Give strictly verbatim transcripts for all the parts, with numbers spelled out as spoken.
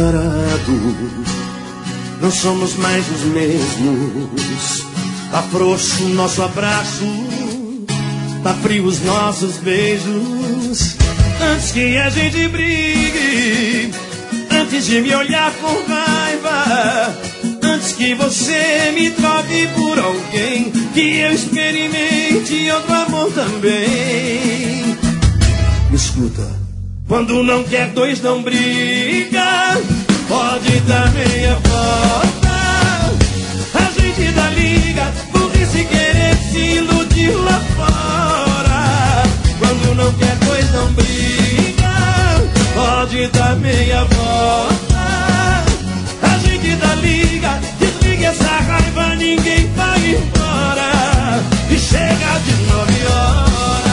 separado, não somos mais os mesmos. Tá frouxo o nosso abraço, tá frio os nossos beijos. Antes que a gente brigue, antes de me olhar com raiva, antes que você me troque por alguém, que eu experimente outro amor também. Me escuta, quando não quer dois não briga, pode dar meia volta. A gente dá liga, burrice querer se iludir lá fora. Quando não quer dois não briga, pode dar meia volta. A gente dá liga, desliga essa raiva, ninguém vai embora. E chega de nove horas.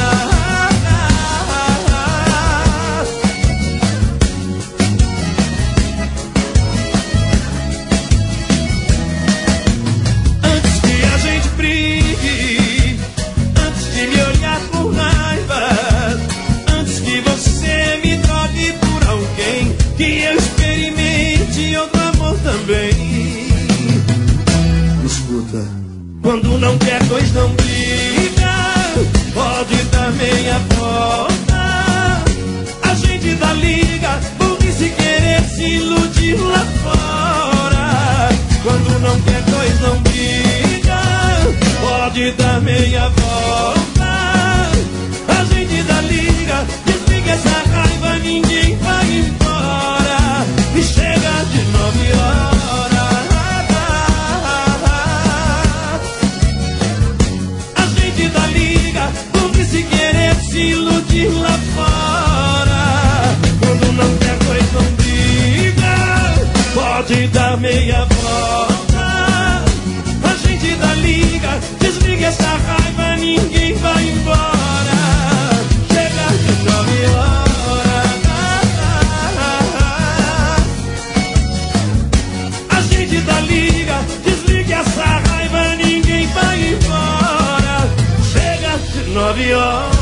Antes que a gente brigue, antes de me olhar com raiva, antes que você me troque por alguém, que eu experimente outro amor também. Escuta, quando não quer dois não briga, pode dar meia volta. A gente dá liga, burrice querer se iludir lá fora. Quando não quer dois não briga, pode dar meia volta. A gente dá liga, desliga essa raiva, ninguém vai embora. E chega de nove horas. A gente dá liga, burrice querer se iludir lá fora. Quando não quer dois não briga, pode dar meia volta. A gente dá liga, desliga essa raiva, ninguém vai embora. Chega de nove horas. A gente dá liga, desliga essa raiva, ninguém vai embora. Chega de nove horas.